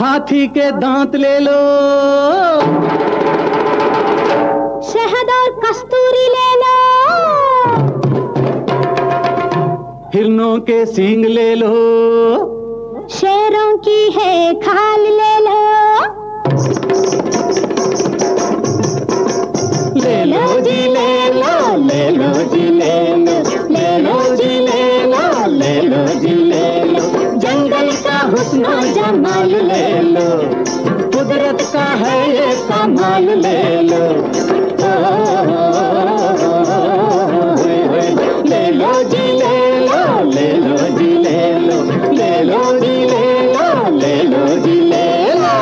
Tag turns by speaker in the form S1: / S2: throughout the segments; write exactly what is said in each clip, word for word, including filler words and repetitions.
S1: हाथी के दांत ले लो,
S2: शहद और कस्तूरी ले लो,
S1: हिरणों के सींग ले लो,
S2: शेरों की है खाल ले लो,
S1: ले लो जी ले लो, ले लो जी ले लो, ले लो जी ले लो, ले लो जी ले लो, जंगल का हुस्न जमाल ले लो, कुदरत का है ये कमाल ले लो, ले लो जी ले लो, ले लो जी ले लो, ले लो जी ले लो, ले लो जी ले लो।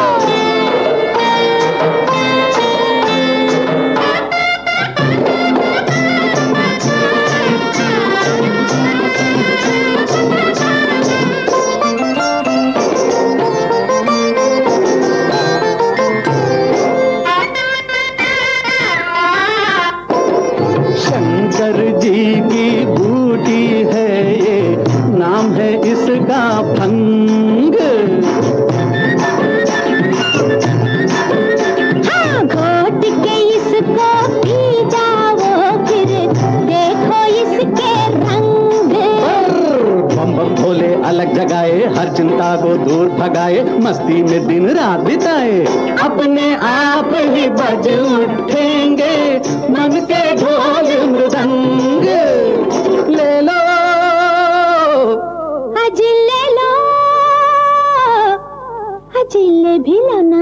S1: शंकर जी की बूटी है ये, नाम है इसका भंग।
S2: हाँ, घोट के इसको पी जाओ, फिर देखो इसके रंग।
S1: बम बम भोले अलग जगाए, हर चिंता को दूर भगाए, मस्ती में दिन रात बिताए, अपने आप ही बज उठेंगे मन के ढोल मृदंग। ले लो
S2: अजी ले लो, अजी ले भी लो ना,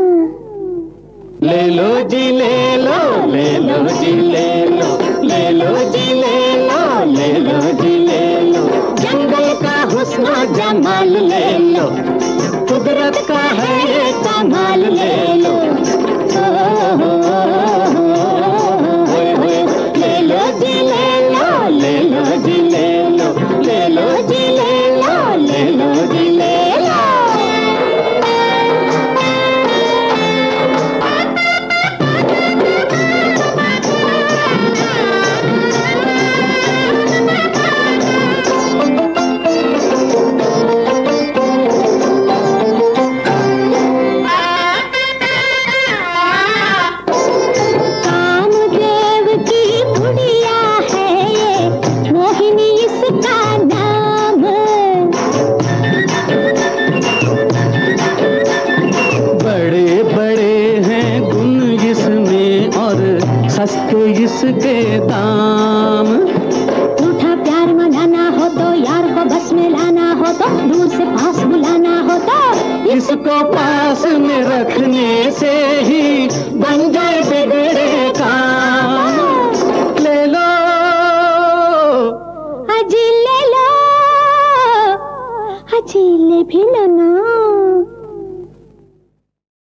S1: ले लो जी ले लो, ले लो जी ले लो, ले लो जी ले लो, ले लो जी ले लो, जंगल का हुस्न जमाल ले लो, कुदरत का है ये कमाल ले लो, ले लो जी ले लो, ले लो जी ले लो, ले लो जी ले लो, ले लो जी ले लो। सस्ते इसके दाम,
S2: झूठा प्यार मनाना हो तो, यार को बस में लाना हो तो, दूर से पास बुलाना हो तो,
S1: इसको पास में रखने से ही बन जाए बिगड़े काम। ले लो
S2: अजी ले लो, अजी ले भी लो ना।